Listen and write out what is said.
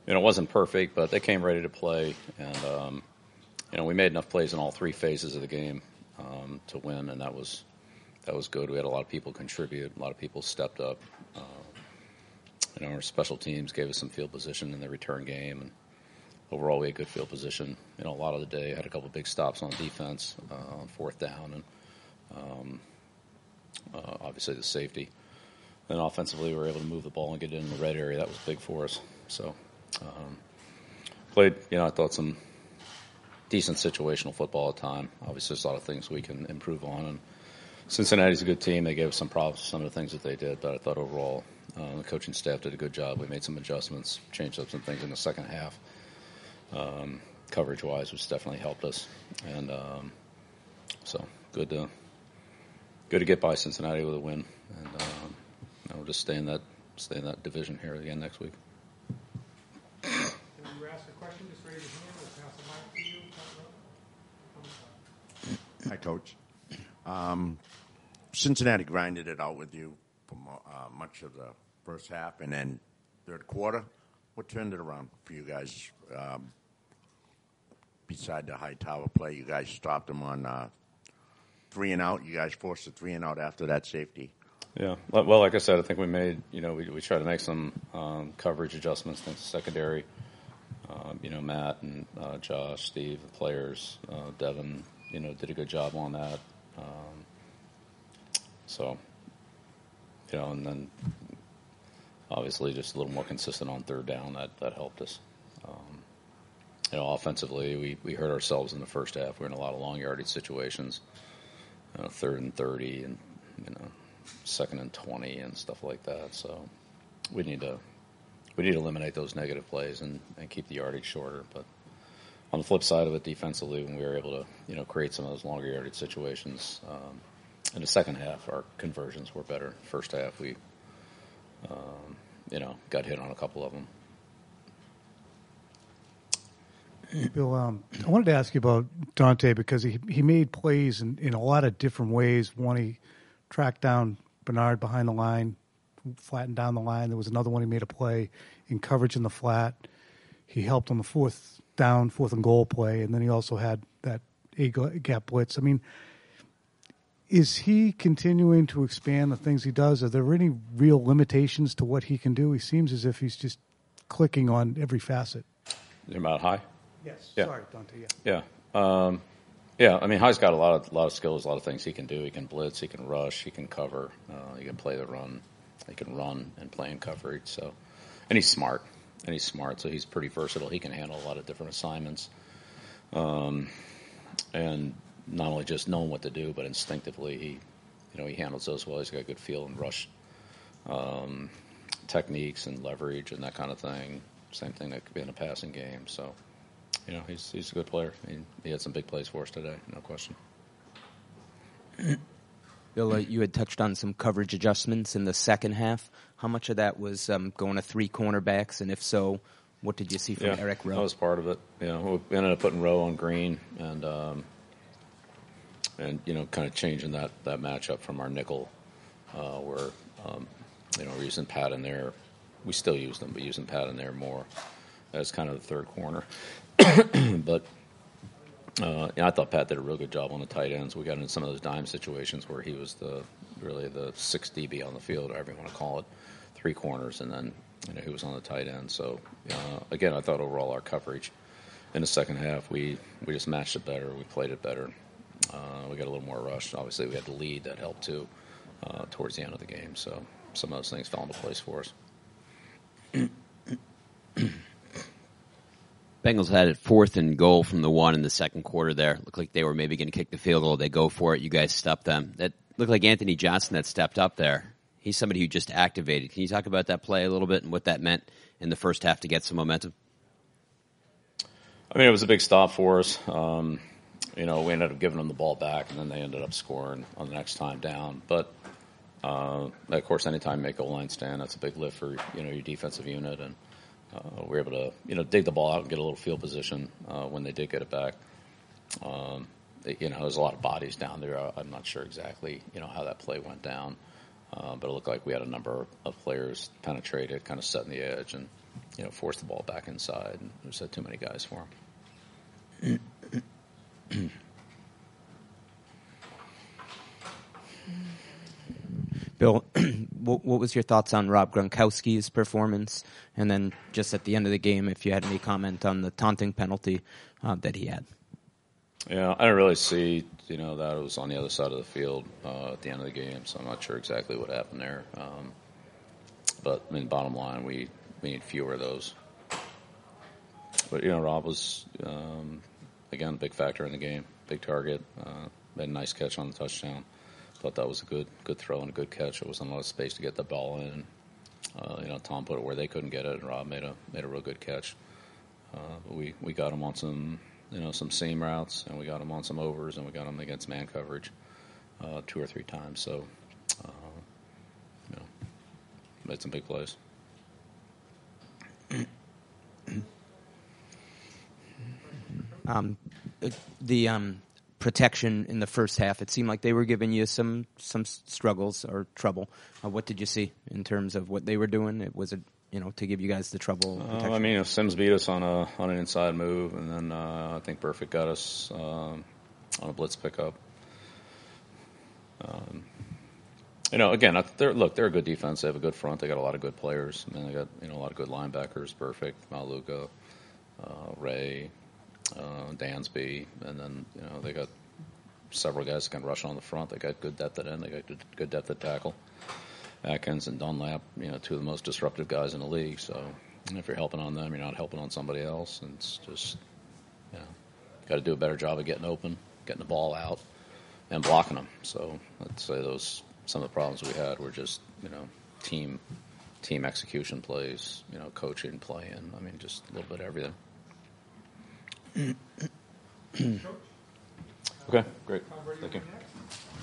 It wasn't perfect, but they came ready to play, and we made enough plays in all three phases of the game to win, and that was good. We had a lot of people contribute, a lot of people stepped up. Our special teams gave us some field position in the return game, and overall we had good field position. A lot of the day had a couple of big stops on defense on fourth down, and obviously the safety. And offensively, we were able to move the ball and get it in the red area. That was big for us. So played, I thought some decent situational football at the time. Obviously, there's a lot of things we can improve on. And Cincinnati's a good team. They gave us some problems with some of the things that they did, but I thought overall the coaching staff did a good job. We made some adjustments, changed up some things in the second half, coverage-wise, which definitely helped us. And so good to get by Cincinnati with a win, and we'll just stay in that division here again next week. Can you ask a question? Just raise your hand. We'll pass the mic to you. Hi, Coach. Cincinnati grinded it out with you for much of the first half, and then third quarter. What turned it around for you guys? Beside the high tower play, you guys stopped them on 3 and out. You guys forced a 3 and out after that safety. Yeah. Well, like I said, I think we made, we tried to make some coverage adjustments in the secondary. Matt and Josh, Steve, the players, Devin, did a good job on that. And then obviously just a little more consistent on third down. That helped us. Offensively, we hurt ourselves in the first half. We were in a lot of long yardage situations, 3rd and 30 and, 2nd and 20 and stuff like that. So we need to eliminate those negative plays and keep the yardage shorter. But on the flip side of it, defensively, when we were able to, create some of those longer yardage situations, in the second half, our conversions were better. First half, we, got hit on a couple of them. Bill, I wanted to ask you about Dante because he made plays in a lot of different ways. One, he tracked down Bernard behind the line, flattened down the line. There was another one he made a play in coverage in the flat. He helped on the 4th and goal play, and then he also had that A-gap blitz. I mean, is he continuing to expand the things he does? Are there any real limitations to what he can do? He seems as if he's just clicking on every facet. You're about High? Yes. Yeah. Sorry, Dante. Yeah. I mean, High's got a lot of skills, a lot of things he can do. He can blitz, he can rush, he can cover, he can play the run, he can run and play in coverage. So, and he's smart, so he's pretty versatile. He can handle a lot of different assignments, and not only just knowing what to do, but instinctively he handles those well. He's got a good feel and rush techniques and leverage and that kind of thing. Same thing that could be in a passing game. So. He's a good player. He had some big plays for us today, no question. Bill, you had touched on some coverage adjustments in the second half. How much of that was going to 3 cornerbacks, and if so, what did you see from Eric Rowe? That was part of it. We ended up putting Rowe on green and kind of changing that matchup from our nickel, where we're using Pat in there. We still use them, but using Pat in there more as kind of the third corner. But I thought Pat did a real good job on the tight ends. We got into some of those dime situations where he was really the 6 DB on the field, or however you want to call it, 3 corners, and then he was on the tight end. So again, I thought overall our coverage in the second half we just matched it better. We played it better. We got a little more rush. Obviously, we had the lead that helped too towards the end of the game. So some of those things fell into place for us. Bengals had it 4th and goal from the 1 in the second quarter there. Looked like they were maybe going to kick the field goal. They go for it. You guys stopped them. That looked like Anthony Johnson that stepped up there. He's somebody who just activated. Can you talk about that play a little bit and what that meant in the first half to get some momentum? I mean, it was a big stop for us. We ended up giving them the ball back, and then they ended up scoring on the next time down. But, of course, anytime you make goal line stand, that's a big lift for, your defensive unit. And we were able to, dig the ball out and get a little field position when they did get it back. There's a lot of bodies down there. I'm not sure exactly, how that play went down. But it looked like we had a number of players penetrated, kind of setting the edge. And force the ball back inside. And we just had too many guys for him. Bill, what was your thoughts on Rob Gronkowski's performance? And then just at the end of the game, if you had any comment on the taunting penalty that he had. Yeah, I didn't really see, that it was on the other side of the field at the end of the game, so I'm not sure exactly what happened there. But, bottom line, we need fewer of those. But, Rob was, again, a big factor in the game, big target, made a nice catch on the touchdown. Thought that was a good throw and a good catch. It wasn't a lot of space to get the ball in. Tom put it where they couldn't get it, and Rob made a real good catch. We got him on some seam routes, and we got him on some overs, and we got him against man coverage 2 or 3 times. So, made some big plays. The protection in the first half, it seemed like they were giving you some struggles or trouble. What did you see in terms of what they were doing? Was it to give you guys the trouble? Sims beat us on an inside move, and then I think Burfict got us on a blitz pickup. Again, they're a good defense. They have a good front. They got a lot of good players. They got a lot of good linebackers. Burfict, Maluka, Ray, Dansby, and then they got several guys that can rush on the front. They got good depth at end. They got good depth at tackle. Atkins and Dunlap, 2 of the most disruptive guys in the league. So if you're helping on them, you're not helping on somebody else. And it's just, got to do a better job of getting open, getting the ball out, and blocking them. So I'd say some of the problems we had were just, team execution plays, coaching, playing. Just a little bit of everything. Coach? Okay, great. Tom Brady Thank you. next.